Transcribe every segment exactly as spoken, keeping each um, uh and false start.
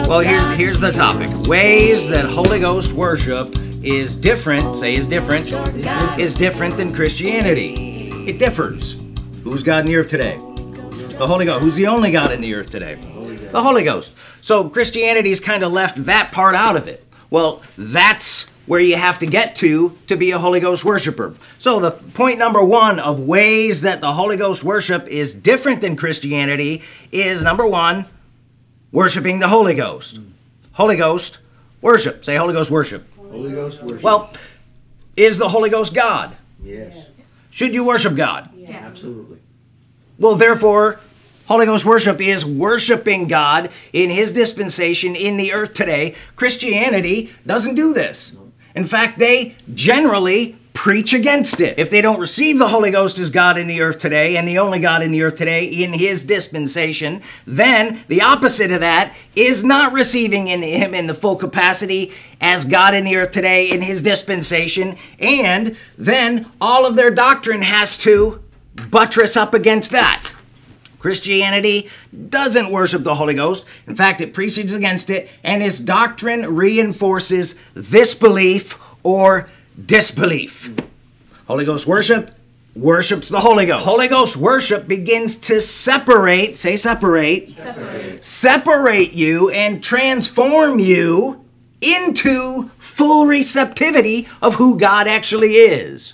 Well, here, here's the topic. Ways that Holy Ghost worship is different, say is different, is different than Christianity. It differs. Who's God in the earth today? The Holy Ghost. Who's the only God in the earth today? The Holy Ghost. So Christianity's kind of left that part out of it. Well, that's where you have to get to to be a Holy Ghost worshiper. So the point number one of ways that the Holy Ghost worship is different than Christianity is, number one, worshiping the Holy Ghost. Holy Ghost worship. Say Holy Ghost worship. Holy Ghost worship. Well, is the Holy Ghost God? Yes. Should you worship God? Yes. Absolutely. Well, therefore, Holy Ghost worship is worshiping God in His dispensation in the earth today. Christianity doesn't do this. In fact, they generally preach against it. If they don't receive the Holy Ghost as God in the earth today, and the only God in the earth today in His dispensation, then the opposite of that is not receiving in Him in the full capacity as God in the earth today in His dispensation, and then all of their doctrine has to buttress up against that. Christianity doesn't worship the Holy Ghost. In fact, it preaches against it, and its doctrine reinforces this belief or disbelief. Holy Ghost worship worships the Holy Ghost. Holy Ghost worship begins to separate, say separate, separate, separate you and transform you into full receptivity of who God actually is.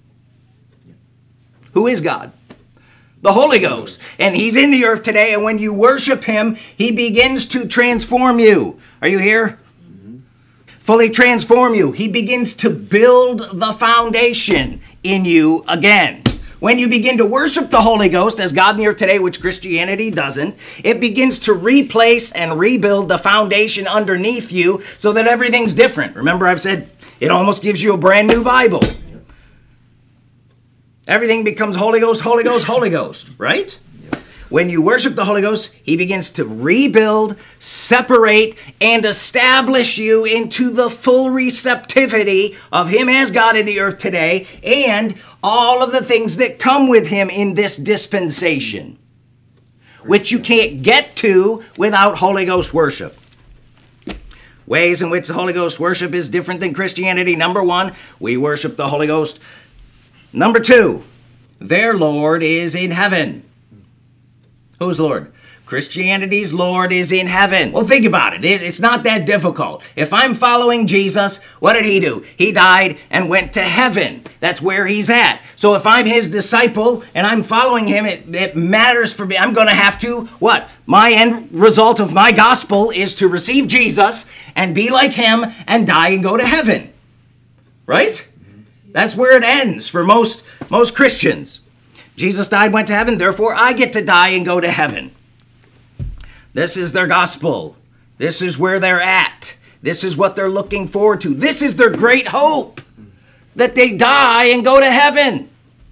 Who is God? The Holy Ghost. And He's in the earth today, and when you worship Him, He begins to transform you. Are you here? Mm-hmm. Fully transform you. He begins to build the foundation in you again. When you begin to worship the Holy Ghost as God in the earth today, which Christianity doesn't, it begins to replace and rebuild the foundation underneath you so that everything's different. Remember, I've said it almost gives you a brand new Bible. Everything becomes Holy Ghost, Holy Ghost, Holy Ghost, right? Yep. When you worship the Holy Ghost, He begins to rebuild, separate, and establish you into the full receptivity of Him as God in the earth today and all of the things that come with Him in this dispensation, which you can't get to without Holy Ghost worship. Ways in which the Holy Ghost worship is different than Christianity. Number one, we worship the Holy Ghost. Number two, their Lord is in heaven. Who's Lord? Christianity's Lord is in heaven. Well, think about it. it. It's not that difficult. If I'm following Jesus, what did He do? He died and went to heaven. That's where He's at. So if I'm His disciple and I'm following Him, it, it matters for me. I'm going to have to, what? My end result of my gospel is to receive Jesus and be like Him and die and go to heaven. Right? That's where it ends for most, most Christians. Jesus died, went to heaven, therefore I get to die and go to heaven. This is their gospel. This is where they're at. This is what they're looking forward to. This is their great hope, that they die and go to heaven.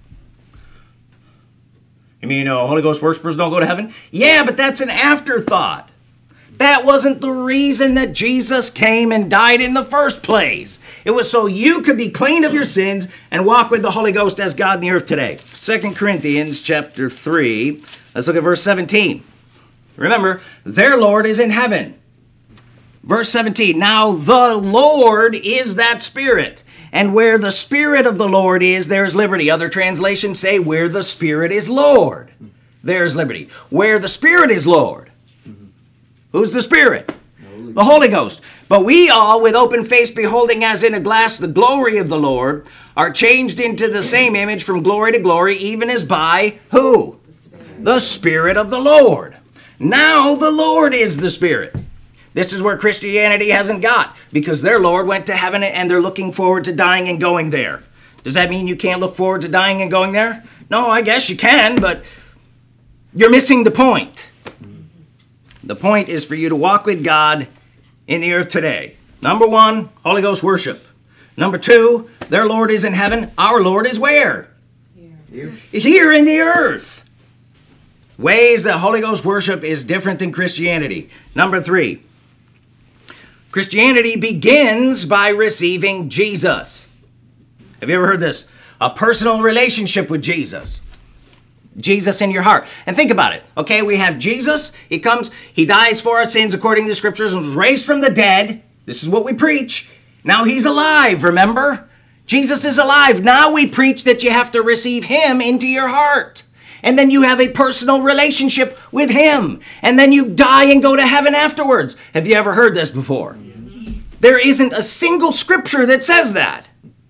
You mean uh, Holy Ghost worshipers don't go to heaven? Yeah, but that's an afterthought. That wasn't the reason that Jesus came and died in the first place. It was so you could be clean of your sins and walk with the Holy Ghost as God in the earth today. Second Corinthians chapter three, let's look at verse seventeen. Remember, their Lord is in heaven. Verse seventeen, now the Lord is that Spirit, and where the Spirit of the Lord is, there is liberty. Other translations say, where the Spirit is Lord, there is liberty. Where the Spirit is Lord. Who's the Spirit? Holy the Holy Ghost. But we all, with open face, beholding as in a glass the glory of the Lord, are changed into the same image from glory to glory, even as by who? The Spirit, the Spirit of the Lord. Now the Lord is the Spirit. This is where Christianity hasn't got, because their Lord went to heaven and they're looking forward to dying and going there. Does that mean you can't look forward to dying and going there? No, I guess you can, but you're missing the point. The point is for you to walk with God in the earth today. Number one, Holy Ghost worship. Number two, their Lord is in heaven. Our Lord is where? Here. Here in the earth. Ways that Holy Ghost worship is different than Christianity. Number three, Christianity begins by receiving Jesus. Have you ever heard this? A personal relationship with Jesus. Jesus in your heart. And think about it. Okay, we have Jesus. He comes, he dies for our sins according to the scriptures and was raised from the dead. This is what we preach. Now he's alive, remember? Jesus is alive. Now we preach that you have to receive him into your heart. And then you have a personal relationship with him. And then you die and go to heaven afterwards. Have you ever heard this before? There isn't a single scripture that says that.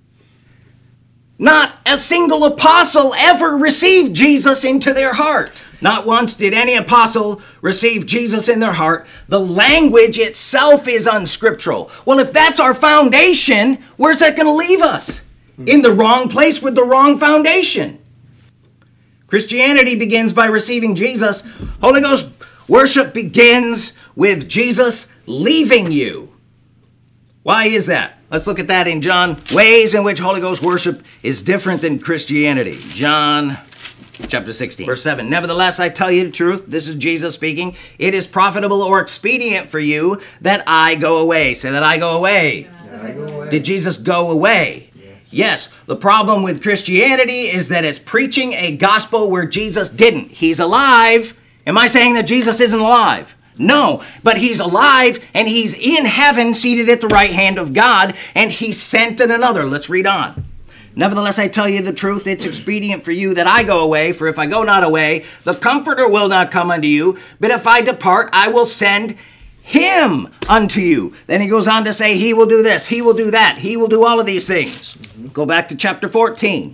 Not a single apostle ever received Jesus into their heart. Not once did any apostle receive Jesus in their heart. The language itself is unscriptural. Well, if that's our foundation, where's that going to leave us? In the wrong place with the wrong foundation. Christianity begins by receiving Jesus. Holy Ghost worship begins with Jesus leaving you. Why is that? Let's look at that in John. Ways in which Holy Ghost worship is different than Christianity. John chapter sixteen, verse seven. Nevertheless, I tell you the truth. This is Jesus speaking. It is profitable or expedient for you that I go away. Say that I go away. That I go away. Did Jesus go away? Yes. Yes. The problem with Christianity is that it's preaching a gospel where Jesus didn't. He's alive. Am I saying that Jesus isn't alive? No, but he's alive and he's in heaven seated at the right hand of God and he sent in another. Let's read on. Nevertheless, I tell you the truth, it's expedient for you that I go away, for if I go not away, the Comforter will not come unto you, but if I depart, I will send him unto you. Then he goes on to say, he will do this, he will do that, he will do all of these things. Mm-hmm. Go back to chapter fourteen.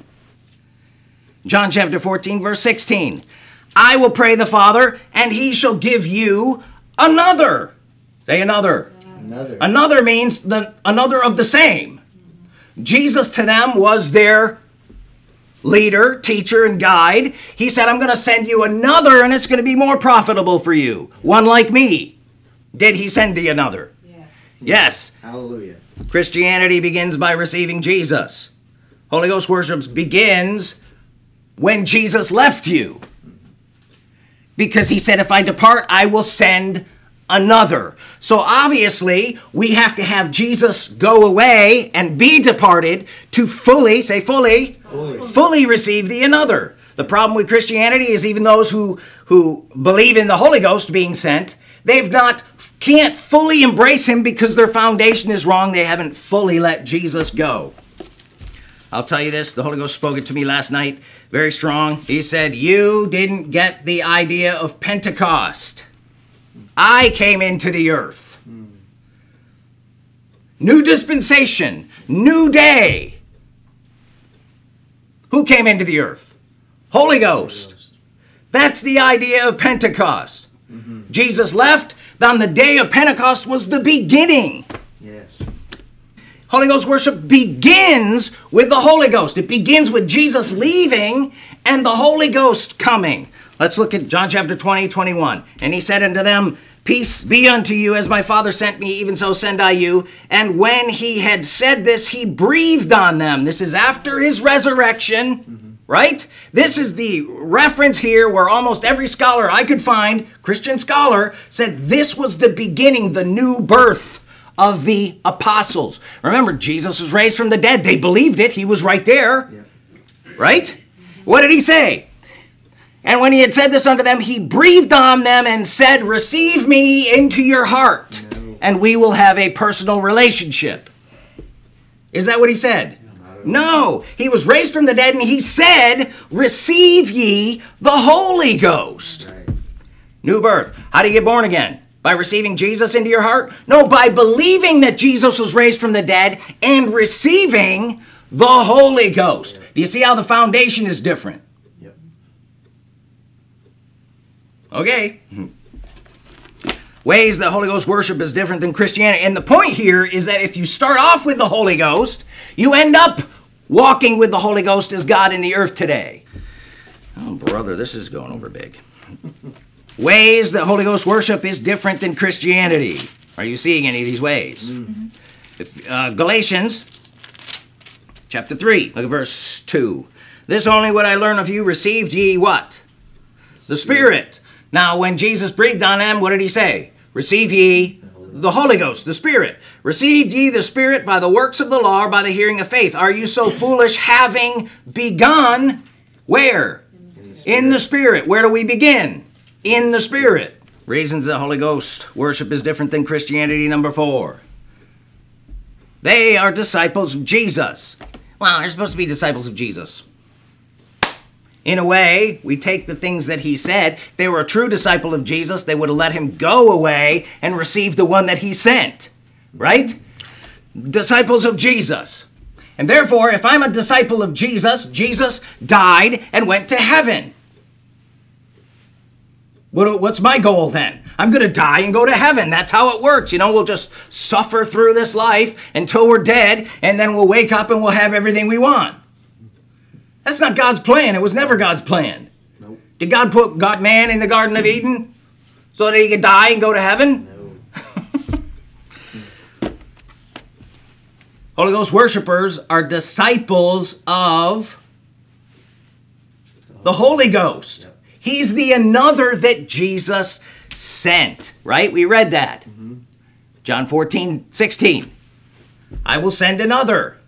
John chapter fourteen, verse sixteen. I will pray the Father, and he shall give you another. Say another. Another. Another means the another of the same. Jesus to them was their leader, teacher, and guide. He said, I'm going to send you another, and it's going to be more profitable for you. One like me. Did he send thee another? Yes. Yes. Hallelujah. Christianity begins by receiving Jesus. Holy Ghost worship begins when Jesus left you. Because he said, if I depart, I will send another. So obviously, we have to have Jesus go away and be departed to fully, say fully, Fully. fully receive the another. The problem with Christianity is even those who, who believe in the Holy Ghost being sent, they've not, can't fully embrace him because their foundation is wrong. They haven't fully let Jesus go. I'll tell you this, the Holy Ghost spoke it to me last night, very strong. He said, you didn't get the idea of Pentecost. I came into the earth. New dispensation, new day. Who came into the earth? Holy Ghost. That's the idea of Pentecost. Mm-hmm. Jesus left, on the day of Pentecost was the beginning. Yes. Holy Ghost worship begins with the Holy Ghost. It begins with Jesus leaving and the Holy Ghost coming. Let's look at John chapter twenty, twenty-one. And he said unto them, peace be unto you, as my Father sent me, even so send I you. And when he had said this, he breathed on them. This is after his resurrection, mm-hmm. right? This is the reference here where almost every scholar I could find, Christian scholar, said this was the beginning, the new birth of the apostles. Remember, Jesus was raised from the dead. They believed it. He was right there. Yeah. Right? What did he say? And when he had said this unto them, he breathed on them and said, receive me into your heart, no. and we will have a personal relationship. Is that what he said? No. He was raised from the dead, and he said, receive ye the Holy Ghost. Right. New birth. How do you get born again? By receiving Jesus into your heart? No, by believing that Jesus was raised from the dead and receiving the Holy Ghost. Do you see how the foundation is different? Yep. Okay. Ways that Holy Ghost worship is different than Christianity. And the point here is that if you start off with the Holy Ghost, you end up walking with the Holy Ghost as God in the earth today. Oh, brother, this is going over big. Ways that Holy Ghost worship is different than Christianity. Are you seeing any of these ways? Mm-hmm. Uh, Galatians chapter three, look at verse two. This only would I learn of you, received ye what? The Spirit. Now, when Jesus breathed on them, what did he say? Receive ye the Holy Ghost, the Spirit. Received ye the Spirit by the works of the law or by the hearing of faith. Are you so foolish, having begun where? In the Spirit. Where do we begin? In the Spirit. Reasons that Holy Ghost worship is different than Christianity, number four. They are disciples of Jesus. Well, they're supposed to be disciples of Jesus. In a way, we take the things that he said. If they were a true disciple of Jesus, they would have let him go away and receive the one that he sent. Right? Disciples of Jesus. And therefore, if I'm a disciple of Jesus, Jesus died and went to heaven. What, what's my goal then? I'm going to die and go to heaven. That's how it works. You know, we'll just suffer through this life until we're dead, and then we'll wake up and we'll have everything we want. That's not God's plan. It was never God's plan. Nope. Did God put God man in the Garden of Eden so that he could die and go to heaven? No. Holy Ghost worshipers are disciples of the Holy Ghost. Yep. He's the another that Jesus sent, right? We read that. Mm-hmm. John fourteen, sixteen. I will send another.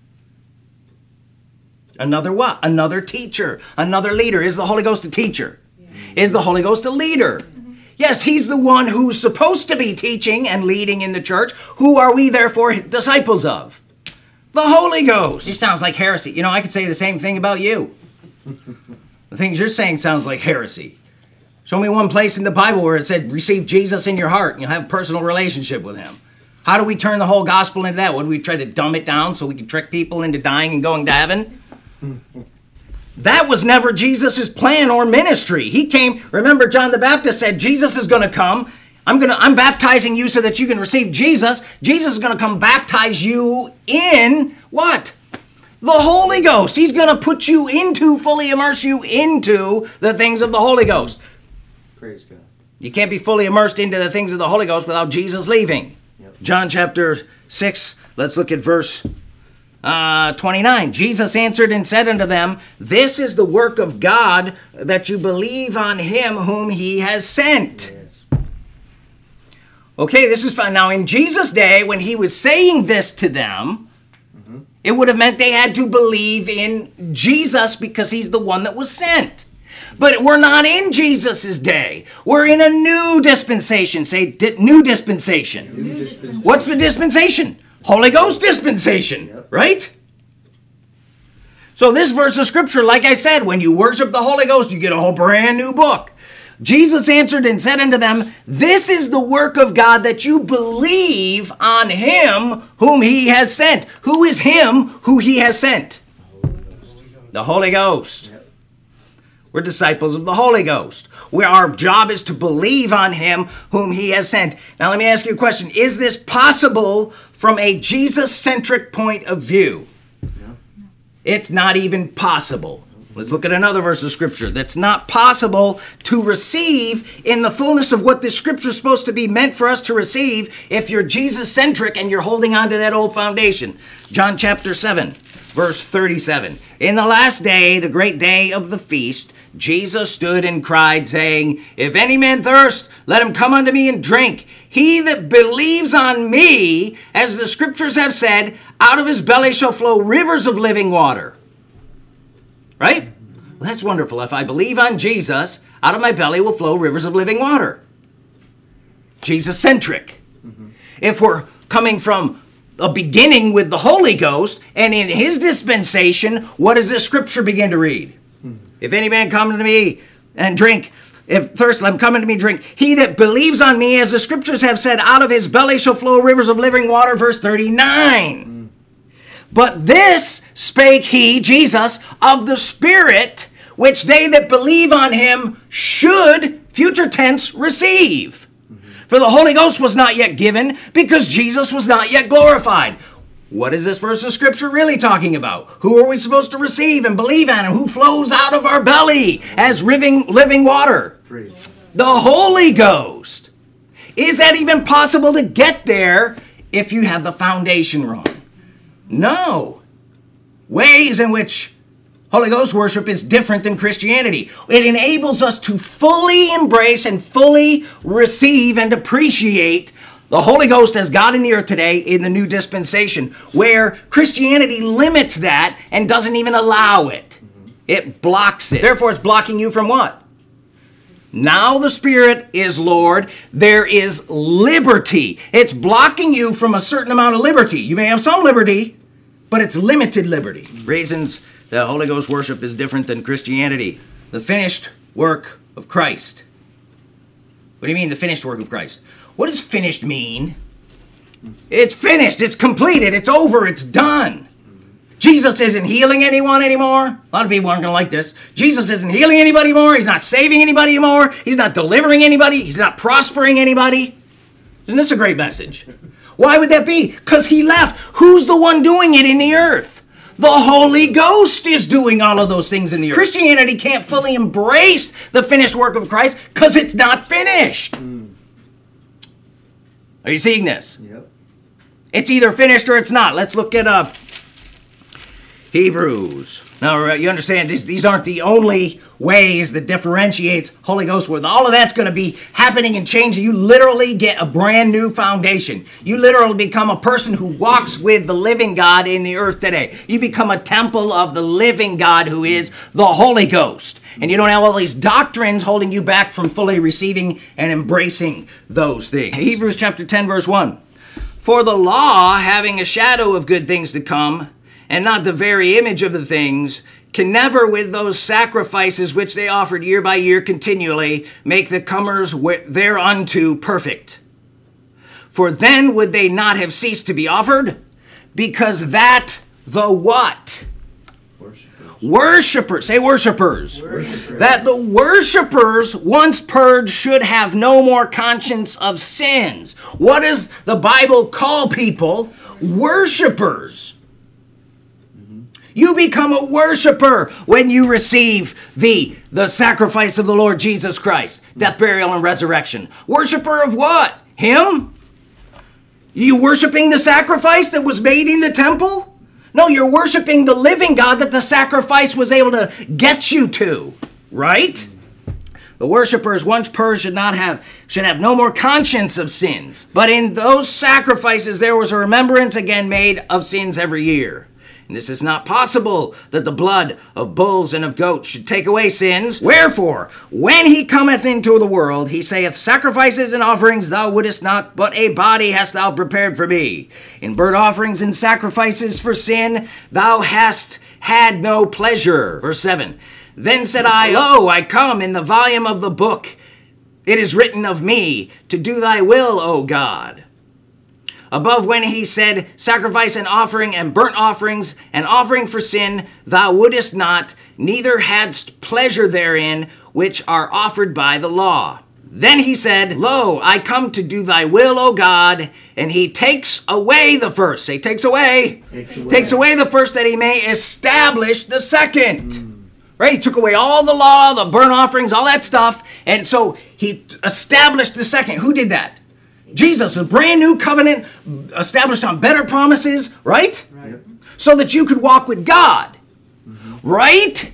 Another what? Another teacher. Another leader. Is the Holy Ghost a teacher? Yeah. Is the Holy Ghost a leader? Mm-hmm. Yes, he's the one who's supposed to be teaching and leading in the church. Who are we therefore disciples of? The Holy Ghost. This sounds like heresy. You know, I could say the same thing about you. The things you're saying sounds like heresy. Show me one place in the Bible where it said, receive Jesus in your heart and you'll have a personal relationship with him. How do we turn the whole gospel into that? What do we try to dumb it down so we can trick people into dying and going to heaven? That was never Jesus' plan or ministry. He came, remember John the Baptist said, Jesus is going to come. I'm going to, I'm baptizing you so that you can receive Jesus. Jesus is going to come baptize you in what? The Holy Ghost. He's going to put you into, fully immerse you into the things of the Holy Ghost. Praise God. You can't be fully immersed into the things of the Holy Ghost without Jesus leaving. Yep. John chapter six, let's look at verse uh, twenty-nine. Jesus answered and said unto them, this is the work of God, that you believe on him whom he has sent. Yes. Okay, this is fine. Now in Jesus' day, when he was saying this to them, it would have meant they had to believe in Jesus because he's the one that was sent. But we're not in Jesus' day. We're in a new dispensation. Say, di- new dispensation. New dispensation. What's the dispensation? Holy Ghost dispensation, yep. Right? So this verse of Scripture, like I said, when you worship the Holy Ghost, you get a whole brand new book. Jesus answered and said unto them, this is the work of God, that you believe on him whom he has sent. Who is him who he has sent? The Holy Ghost. Yep. We're disciples of the Holy Ghost. Where our job is to believe on him whom he has sent. Now let me ask you a question. Is this possible from a Jesus-centric point of view? No. It's not even possible. Let's look at another verse of Scripture. That's not possible to receive in the fullness of what this Scripture is supposed to be meant for us to receive if you're Jesus-centric and you're holding on to that old foundation. John chapter seven, verse thirty-seven. In the last day, the great day of the feast, Jesus stood and cried, saying, if any man thirst, let him come unto me and drink. He that believes on me, as the Scriptures have said, out of his belly shall flow rivers of living water. Right? Well, that's wonderful. If I believe on Jesus, out of my belly will flow rivers of living water. Jesus-centric. Mm-hmm. If we're coming from a beginning with the Holy Ghost, and in his dispensation, what does this Scripture begin to read? Mm-hmm. If any man come to me and drink, if thirst, let him come unto me and drink. He that believes on me, as the Scriptures have said, out of his belly shall flow rivers of living water. Verse thirty-nine. Mm-hmm. But this spake he, Jesus, of the Spirit, which they that believe on him should, future tense, receive. Mm-hmm. For the Holy Ghost was not yet given, because Jesus was not yet glorified. What is this verse of Scripture really talking about? Who are we supposed to receive and believe on, and who flows out of our belly as living, living water? Praise. The Holy Ghost. Is that even possible to get there if you have the foundation wrong? No. Ways in which Holy Ghost worship is different than Christianity. It enables us to fully embrace and fully receive and appreciate the Holy Ghost as God in the earth today in the new dispensation, where Christianity limits that and doesn't even allow it. It blocks it. Therefore, it's blocking you from what? Now the Spirit is Lord. There is liberty. It's blocking you from a certain amount of liberty. You may have some liberty, but it's limited liberty. Reasons that Holy Ghost worship is different than Christianity. The finished work of Christ. What do you mean, the finished work of Christ? What does finished mean? It's finished. It's completed. It's over. It's done. Jesus isn't healing anyone anymore. A lot of people aren't going to like this. Jesus isn't healing anybody more. He's not saving anybody more. He's not delivering anybody. He's not prospering anybody. Isn't this a great message? Why would that be? Because he left. Who's the one doing it in the earth? The Holy Ghost is doing all of those things in the earth. Christianity can't fully embrace the finished work of Christ because it's not finished. Mm. Are you seeing this? Yep. It's either finished or it's not. Let's look at uh, Hebrews. Now, you understand, these, these aren't the only ways that differentiates Holy Ghost with. All of that's going to be happening and changing. You literally get a brand new foundation. You literally become a person who walks with the living God in the earth today. You become a temple of the living God who is the Holy Ghost. And you don't have all these doctrines holding you back from fully receiving and embracing those things. Hebrews chapter ten, verse one. For the law, having a shadow of good things to come, and not the very image of the things, can never with those sacrifices which they offered year by year continually make the comers thereunto perfect. For then would they not have ceased to be offered, because that the what? Worshippers. Worshippers. Say worshippers. Worshippers. That the worshippers, once purged, should have no more conscience of sins. What does the Bible call people? Worshippers. You become a worshiper when you receive the, the sacrifice of the Lord Jesus Christ. Death, burial, and resurrection. Worshiper of what? Him? You worshiping the sacrifice that was made in the temple? No, you're worshiping the living God that the sacrifice was able to get you to. Right? The worshipers, once purged, should not have should have no more conscience of sins. But in those sacrifices there was a remembrance again made of sins every year. And this is not possible, that the blood of bulls and of goats should take away sins. Wherefore, when he cometh into the world, he saith, sacrifices and offerings thou wouldest not, but a body hast thou prepared for me. In burnt offerings and sacrifices for sin thou hast had no pleasure. Verse seven. Then said I, Lo, I come in the volume of the book. It is written of me, to do thy will, O God. Above when he said, sacrifice and offering and burnt offerings and offering for sin, thou wouldest not, neither hadst pleasure therein, which are offered by the law. Then he said, Lo, I come to do thy will, O God, and he takes away the first. Say, takes away. Takes away, takes away the first, that he may establish the second. Mm. Right? He took away all the law, the burnt offerings, all that stuff, and so he established the second. Who did that? Jesus, a brand new covenant established on better promises, right? Right. So that you could walk with God, mm-hmm. right?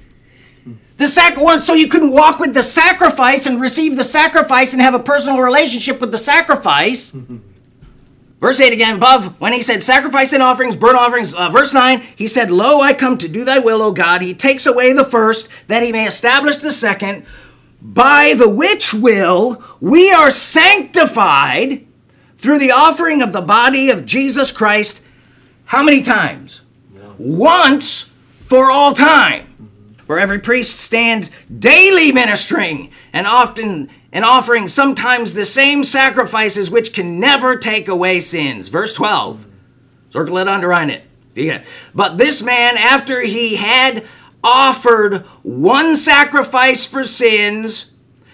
The sac- so you couldn't walk with the sacrifice and receive the sacrifice and have a personal relationship with the sacrifice. Mm-hmm. Verse eight again, above, when he said sacrifice and offerings, burnt offerings, uh, verse nine, he said, Lo, I come to do thy will, O God. He takes away the first, that he may establish the second, by the which will we are sanctified through the offering of the body of Jesus Christ. How many times? Yeah. Once for all time. Mm-hmm. For every priest stands daily ministering and often and offering sometimes the same sacrifices which can never take away sins. Verse twelve. Mm-hmm. Circle it, underline it. Yeah. But this man, after he had offered one sacrifice for sins,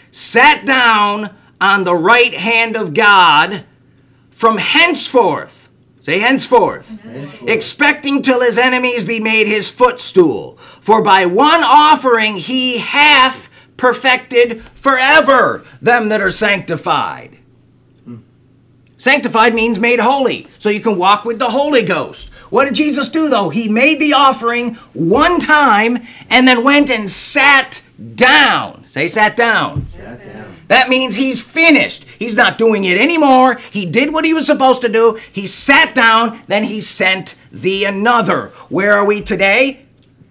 sat down on the right hand of God from henceforth, say henceforth, henceforth, expecting till his enemies be made his footstool. For by one offering he hath perfected forever them that are sanctified. Hmm. Sanctified means made holy, so you can walk with the Holy Ghost. What did Jesus do, though? He made the offering one time and then went and sat down. Say, sat down. Sat down. That means he's finished. He's not doing it anymore. He did what he was supposed to do. He sat down, then he sent the another. Where are we today?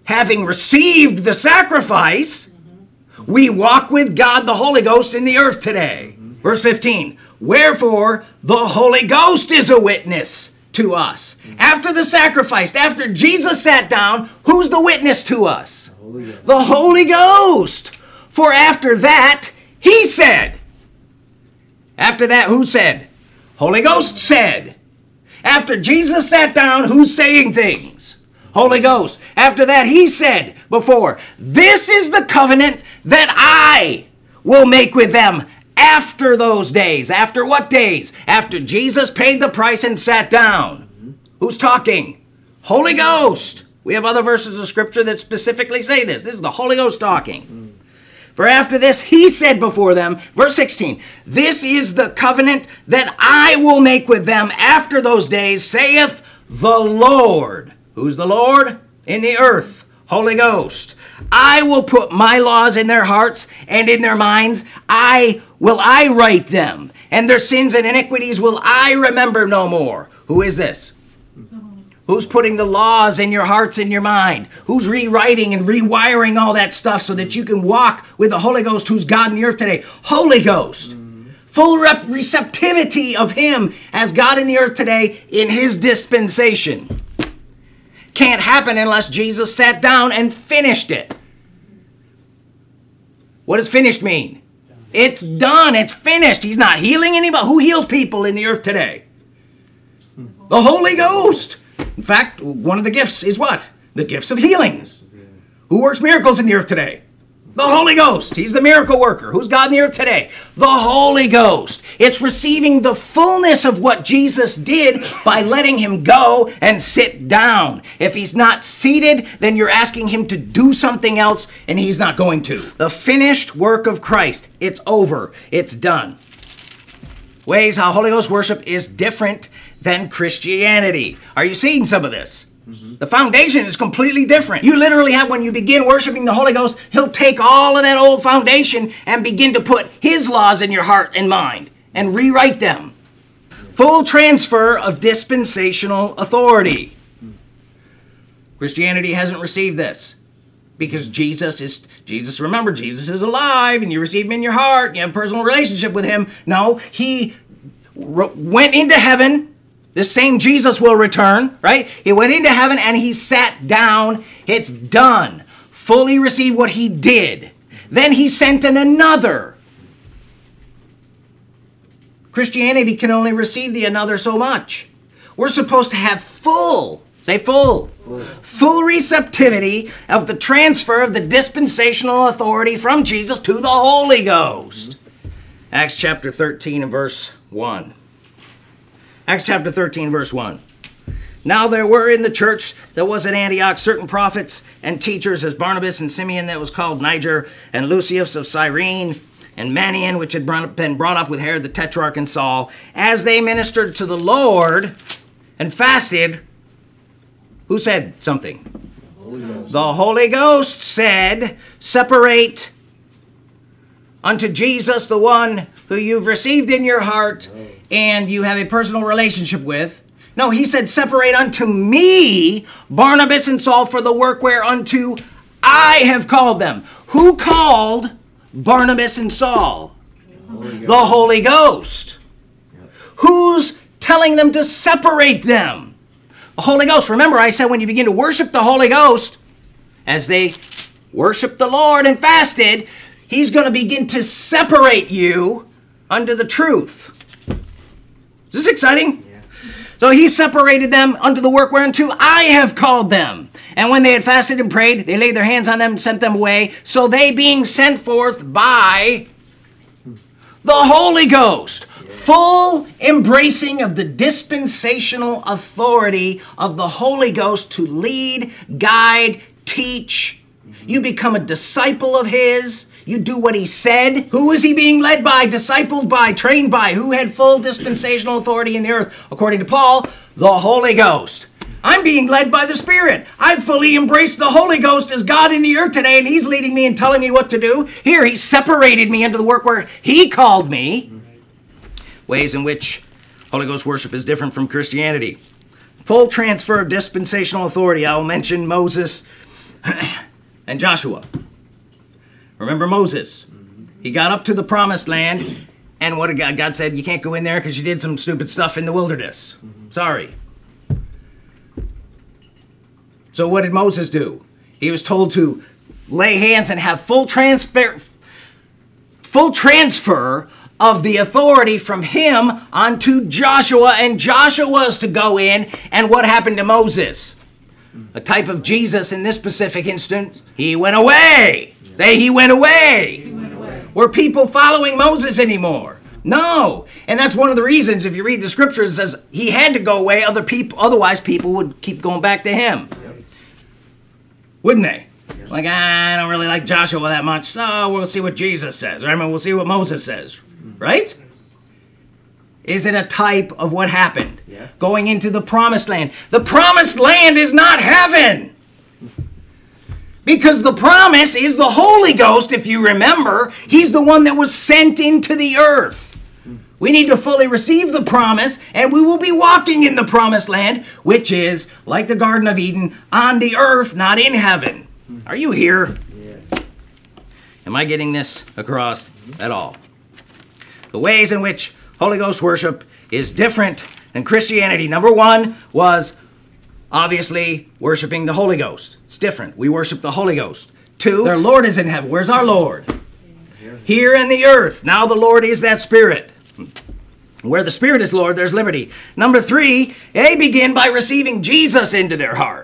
having received the sacrifice, we walk with God the Holy Ghost in the earth today. Verse fifteen, wherefore the Holy Ghost is a witness to us. After the sacrifice, after Jesus sat down, who's the witness to us? Holy Ghost. The Holy Ghost. For after that, he said. After that, who said? Holy Ghost said. After Jesus sat down, who's saying things? Holy Ghost. After that, he said before, this is the covenant that I will make with them after those days. After what days? After Jesus paid the price and sat down. Mm-hmm. Who's talking? Holy Ghost. We have other verses of Scripture that specifically say this. This is the Holy Ghost talking. Mm-hmm. For after this, he said before them, verse sixteen, this is the covenant that I will make with them after those days, saith the Lord. Who's the Lord? In the earth. Holy Ghost. I will put my laws in their hearts and in their minds. I will I write them, and their sins and iniquities will I remember no more. Who is this? Who's putting the laws in your hearts and your mind? Who's rewriting and rewiring all that stuff so that you can walk with the Holy Ghost, who's God in the earth today? Holy Ghost. Mm-hmm. Full rep- receptivity of him as God in the earth today in his dispensation. Can't happen unless Jesus sat down and finished it. What does finished mean? It's done. It's finished. He's not healing anybody. Who heals people in the earth today? The Holy Ghost. In fact, one of the gifts is what? The gifts of healings. Who works miracles in the earth today? The Holy Ghost. He's the miracle worker. Who's God in the earth today? The Holy Ghost. It's receiving the fullness of what Jesus did by letting him go and sit down. If he's not seated, then you're asking him to do something else, and he's not going to. The finished work of Christ. It's over. It's done. Ways how Holy Ghost worship is different than Christianity. Are you seeing some of this? Mm-hmm. The foundation is completely different. You literally have, when you begin worshiping the Holy Ghost, he'll take all of that old foundation and begin to put his laws in your heart and mind and rewrite them. Full transfer of dispensational authority. Christianity hasn't received this because Jesus is, Jesus, remember, Jesus is alive and you receive him in your heart. You have a personal relationship with him. No, he r- went into heaven. This same Jesus will return, right? He went into heaven and he sat down. It's done. Fully received what he did. Then he sent in another. Christianity can only receive the another so much. We're supposed to have full, say full, full, full receptivity of the transfer of the dispensational authority from Jesus to the Holy Ghost. Mm-hmm. Acts chapter thirteen and verse one. Acts chapter thirteen, verse one. Now there were in the church that was at Antioch certain prophets and teachers, as Barnabas and Simeon that was called Niger, and Lucius of Cyrene, and Manaen, which had been brought up with Herod the Tetrarch and Saul. As they ministered to the Lord and fasted, who said something? Holy Ghost. The Holy Ghost said, separate unto Jesus, the one who you've received in your heart and you have a personal relationship with. No, he said, separate unto me Barnabas and Saul for the work whereunto I have called them. Who called Barnabas and Saul? Holy the Holy Ghost. Yep. Who's telling them to separate them? The Holy Ghost. Remember, I said when you begin to worship the Holy Ghost, as they worshiped the Lord and fasted, he's going to begin to separate you unto the truth. Is this exciting? Yeah. So he separated them unto the work whereunto I have called them. And when they had fasted and prayed, they laid their hands on them and sent them away. So they, being sent forth by the Holy Ghost, yeah. Full embracing of the dispensational authority of the Holy Ghost to lead, guide, teach. Mm-hmm. You become a disciple of his. You do what he said. Who is he being led by, discipled by, trained by? Who had full dispensational authority in the earth? According to Paul, the Holy Ghost. I'm being led by the Spirit. I've fully embraced the Holy Ghost as God in the earth today, and he's leading me and telling me what to do. Here, he separated me into the work where he called me. Ways in which Holy Ghost worship is different from Christianity. Full transfer of dispensational authority. I will mention Moses and Joshua. Remember Moses? He got up to the promised land, and what did God, God said, you can't go in there because you did some stupid stuff in the wilderness. Sorry. So what did Moses do? He was told to lay hands and have full transfer, full transfer of the authority from him onto Joshua, and Joshua was to go in. And what happened to Moses? A type of Jesus in this specific instance, he went away. Say, he went away. He went away. Were people following Moses anymore? No. And that's one of the reasons, if you read the scriptures, it says he had to go away, other people, otherwise people would keep going back to him. Yep. Wouldn't they? Yep. Like, I don't really like Joshua that much, so we'll see what Jesus says. Or I mean, we'll see what Moses says. Right? Is it a type of what happened? Yeah. Going into the promised land. The promised land is not heaven. Because the promise is the Holy Ghost, if you remember. He's the one that was sent into the earth. We need to fully receive the promise, and we will be walking in the promised land, which is, like the Garden of Eden, on the earth, not in heaven. Are you here? Yeah. Am I getting this across at all? The ways in which Holy Ghost worship is different than Christianity. Number one was obviously worshiping the Holy Ghost. It's different. We worship the Holy Ghost. Two, their Lord is in heaven. Where's our Lord? Here in the earth. Now the Lord is that Spirit. Where the Spirit is Lord, there's liberty. Number three, they begin by receiving Jesus into their heart.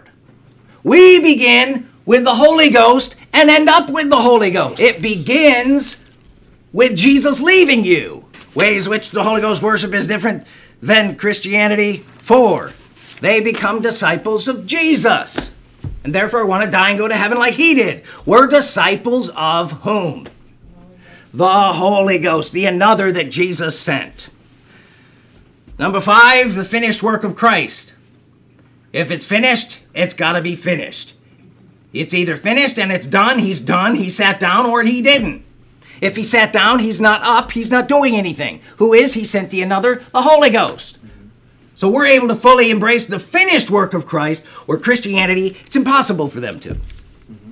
We begin with the Holy Ghost and end up with the Holy Ghost. It begins with Jesus leaving you. Ways which the Holy Ghost worship is different than Christianity. Four, they become disciples of Jesus, and therefore want to die and go to heaven like he did. We're disciples of whom? The Holy Ghost, the another that Jesus sent. Number five, the finished work of Christ. If it's finished, it's got to be finished. It's either finished and it's done, he's done, he sat down, or he didn't. If he sat down, he's not up, he's not doing anything. Who is? He sent the another, the Holy Ghost. So we're able to fully embrace the finished work of Christ, where Christianity, it's impossible for them to. Mm-hmm.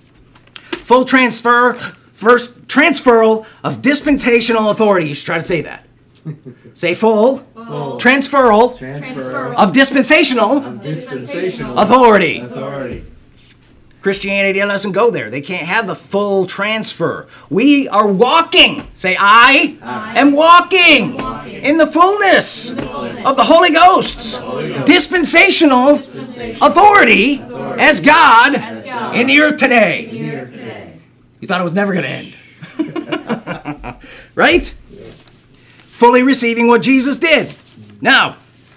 Full transfer, first transferal of dispensational authority. You should try to say that. Say full, full. Transferal, transferal of dispensational, of dispensational authority. authority. Christianity doesn't go there. They can't have the full transfer. We are walking. Say, I, I am walking, walking in the fullness, in the fullness of the Holy Ghost's Holy Dispensational, dispensational authority, authority as, God as God in the earth today. In the earth today. You thought it was never going to end. Right? Yes. Fully receiving what Jesus did. Now,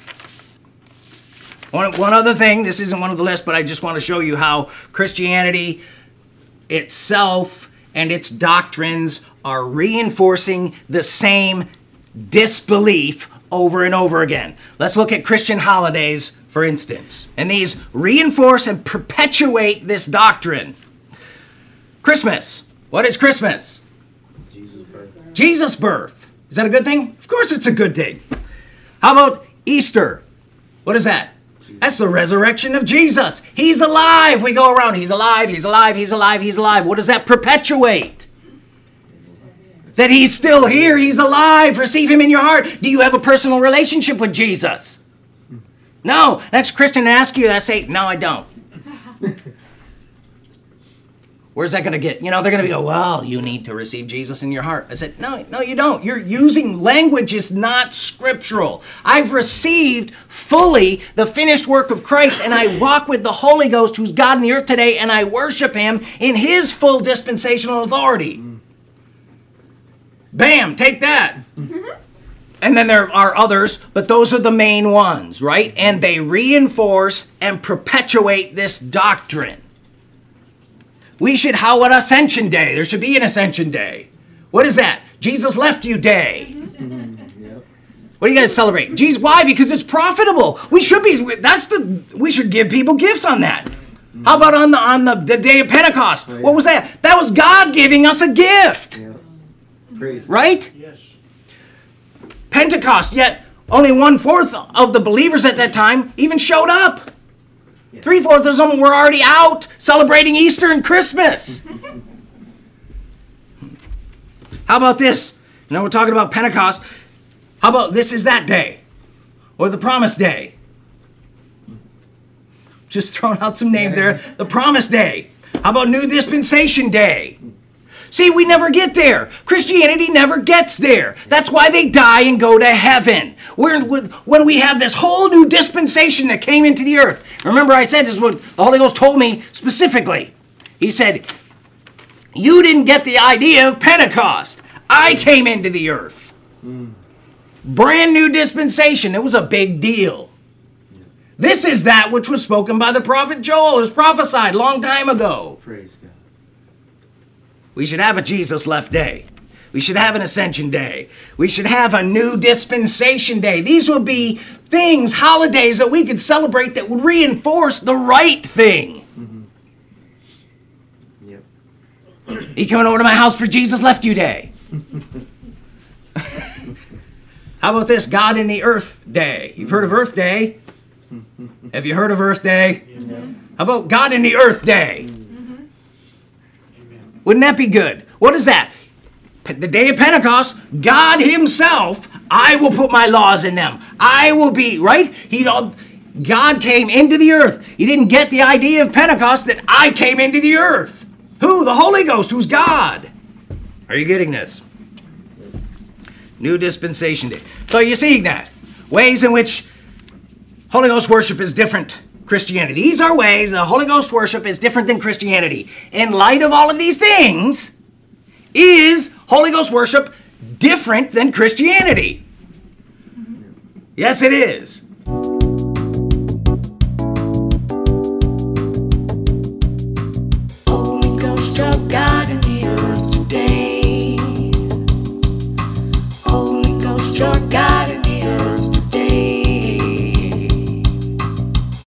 One, one other thing, this isn't one of the list, but I just want to show you how Christianity itself and its doctrines are reinforcing the same disbelief over and over again. Let's look at Christian holidays, for instance. And these reinforce and perpetuate this doctrine. Christmas. What is Christmas? Jesus' birth. Jesus' birth. Is that a good thing? Of course it's a good thing. How about Easter? What is that? That's the resurrection of Jesus. He's alive. We go around. He's alive. He's alive. He's alive. He's alive. What does that perpetuate? That he's still here. He's alive. Receive him in your heart. Do you have a personal relationship with Jesus? No. That's Christian ask you. I say, no, I don't. Where's that going to get? You know, they're going to go, well, you need to receive Jesus in your heart. I said, no, no, you don't. You're using language is not scriptural. I've received fully the finished work of Christ, and I walk with the Holy Ghost, who's God in the earth today, and I worship him in his full dispensational authority. Mm. Bam, take that. Mm-hmm. And then there are others, but those are the main ones, right? And they reinforce and perpetuate this doctrine. We should, how about Ascension Day? There should be an Ascension Day. What is that? Jesus left you day. Mm-hmm. Yep. What do you guys celebrate? Jesus, why? Because it's profitable. We should be, that's the, we should give people gifts on that. Mm-hmm. How about on the on the, the day of Pentecost? Oh, yeah. What was that? That was God giving us a gift. Yeah. Praise right? Yes. Pentecost, yet only one-fourth of the believers at that time even showed up. Yeah. Three-fourths of them were already out celebrating Easter and Christmas. How about this? You know, we're talking about Pentecost. How about this is that day? Or the Promise Day? Just throwing out some names there. The Promise Day. How about New Dispensation Day? See, we never get there. Christianity never gets there. That's why they die and go to heaven. We're, when we have this whole new dispensation that came into the earth. Remember I said this is what the Holy Ghost told me specifically. He said, you didn't get the idea of Pentecost. I came into the earth. Mm. Brand new dispensation. It was a big deal. Yeah. This is that which was spoken by the prophet Joel. It was prophesied a long time ago. Praise God. We should have a Jesus left day. We should have an Ascension Day. We should have a new dispensation day. These would be things, holidays that we could celebrate that would reinforce the right thing. Mm-hmm. Yep. You coming over to my house for Jesus left you day? How about this? God in the Earth Day. You've heard of Earth Day? Have you heard of Earth Day? Yes. How about God in the Earth Day? Wouldn't that be good? What is that? The day of Pentecost, God himself, I will put my laws in them. I will be, right? He, God came into the earth. He didn't get the idea of Pentecost that I came into the earth. Who? The Holy Ghost, who's God. Are you getting this? New Dispensation Day. So you're seeing that. Ways in which Holy Ghost worship is different. Christianity. These are ways the Holy Ghost worship is different than Christianity. In light of all of these things, is Holy Ghost worship different than Christianity? Yes, it is. Holy Ghost struck God in the earth today. Holy Ghost struck God.